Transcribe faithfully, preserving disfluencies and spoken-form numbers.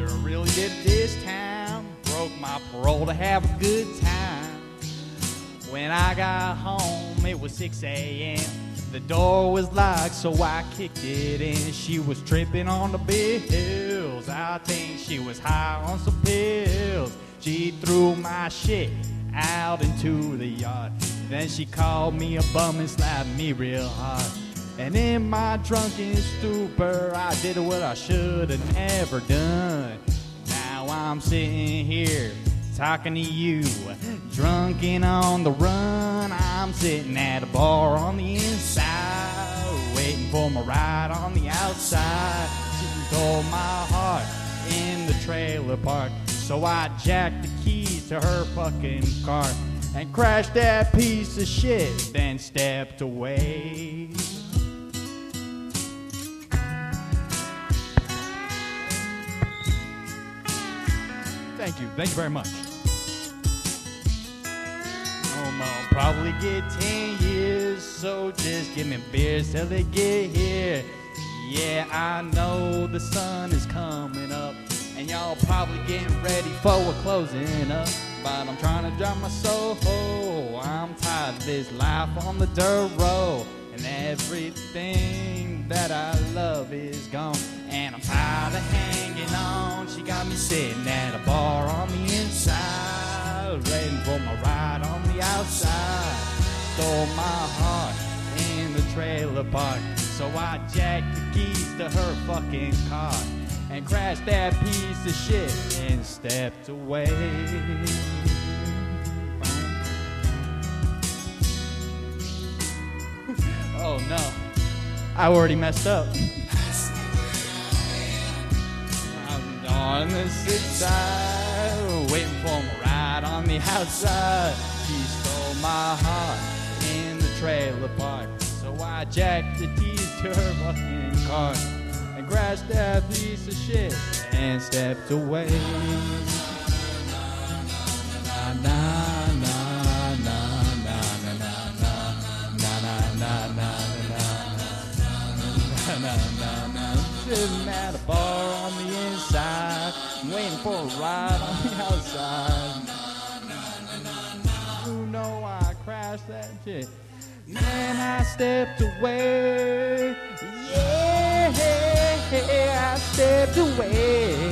sure really did this time. Broke my parole to have a good time. When I got home, it was six a.m. The door was locked, so I kicked it in. She was tripping on the bills. I think she was high on some pills. She threw my shit out into the yard. Then she called me a bum and slapped me real hard. And in my drunken stupor, I did what I should have never done. Now I'm sitting here talking to you, drunk and on the run. I'm sitting at a bar on the inside, waiting for my ride on the outside. She stole my heart in the trailer park, so I jacked the keys to her fucking car and crashed that piece of shit, then stepped away. Thank you. Thank you very much. Um, I'll probably get ten years, so just give me beers till they get here. Yeah, I know the sun is coming up, and y'all probably getting ready for a closing up. But I'm trying to dry my soul. I'm tired of this life on the dirt road, and everything that I love is gone. And I'm tired of hanging on. She got me sitting at a bar on the inside, waiting for my ride on the outside. Stole my heart in the trailer park, so I jacked the keys to her fucking car and crashed that piece of shit and stepped away. Oh no, I already messed up. I'm on the six side, waiting for my ride on the outside. She stole my heart in the trailer park, so I jacked the keys to her fucking car and crashed that piece of shit and stepped away. Na na na na na na na na na na na na na. Sitting at a bar on the inside, waiting for a ride on the outside. You know I crashed that shit. Man, I stepped away. Yeah, I stepped away.